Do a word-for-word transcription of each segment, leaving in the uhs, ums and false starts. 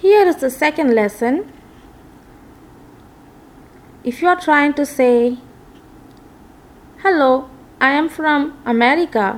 Here is the second lesson. If you are trying to say, hello, I am from America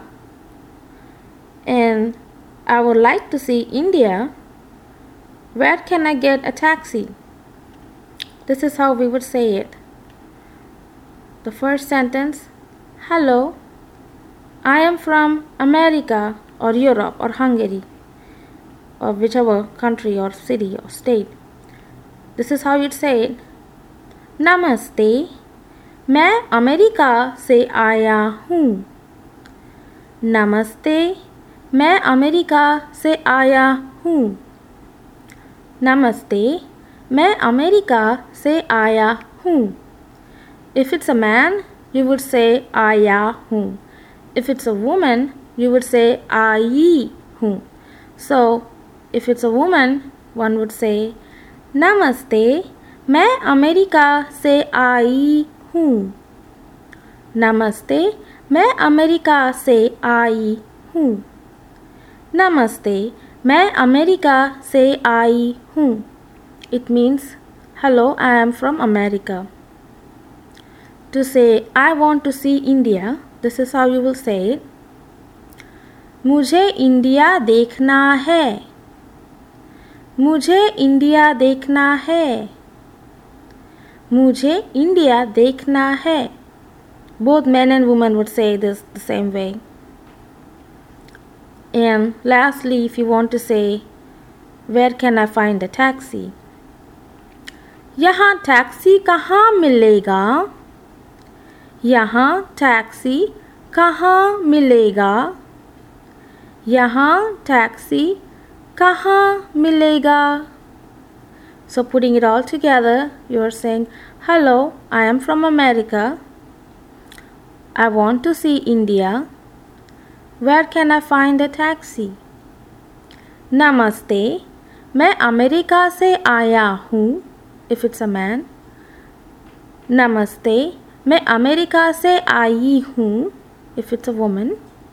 and I would like to see India, where can I get a taxi? This is how we would say it. The first sentence, hello, I am from America or Europe or Hungary or whichever country or city or state. This is how you'd say it. नमस्ते, मैं America से आया हूँ. नमस्ते, मैं America से आया हूँ. नमस्ते, मैं अमेरिका से आया हूँ. If it's a man, you would say आया हूँ. If it's a woman, you would say आई हूँ. So, if it's a woman, one would say नमस्ते, मैं अमेरिका से आई हूँ. नमस्ते, मैं अमेरिका से आई हूँ. नमस्ते, मैं अमेरिका से आई हूँ. It means, hello, I am from America. To say, I want to see India, this is how you will say it. मुझे इंडिया देखना है. मुझे इंडिया देखना है. मुझे इंडिया देखना है. Both men and women would say this the same way. And lastly, if you want to say, where can I find a taxi? यहाँ टैक्सी कहाँ मिलेगा? यहाँ टैक्सी कहाँ मिलेगा? यहाँ टैक्सी कहाँ मिलेगा? So putting it all together, you are saying, hello, I am from America. I want to see India. Where can I find a taxi? नमस्ते, मैं अमेरिका से आया हूँ. If it's a man. नमस्ते, मैं अमेरिका से आई हूँ. If it's a woman.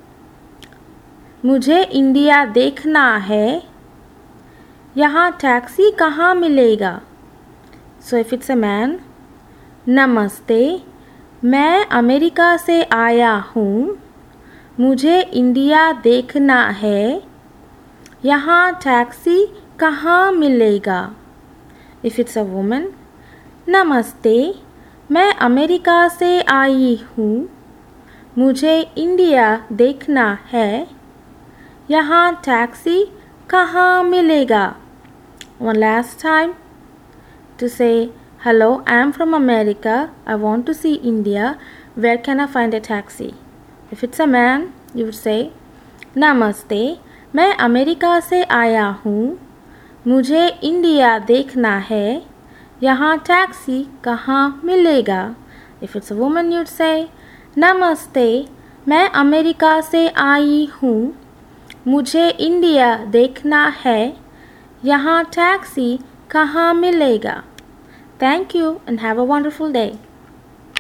मुझे इंडिया देखना है. यहाँ टैक्सी कहाँ मिलेगा? So if it's a man. नमस्ते, मैं अमेरिका से आया हूँ. मुझे इंडिया देखना है. यहाँ टैक्सी कहाँ मिलेगा? If it's a woman. नमस्ते, मैं अमेरिका से आई हूँ. मुझे इंडिया देखना है. यहाँ टैक्सी कहाँ मिलेगा? One last time. To say, hello, I am from America. I want to see India. Where can I find a taxi? If it's a man, you would say, नमस्ते, मैं अमेरिका से आया हूँ. मुझे इंडिया देखना है. यहाँ टैक्सी कहाँ मिलेगा? If it's a woman, you'd say, नमस्ते, मैं अमेरिका से आई हूँ. मुझे इंडिया देखना है. यहाँ टैक्सी कहाँ मिलेगा? Thank you and have a wonderful day.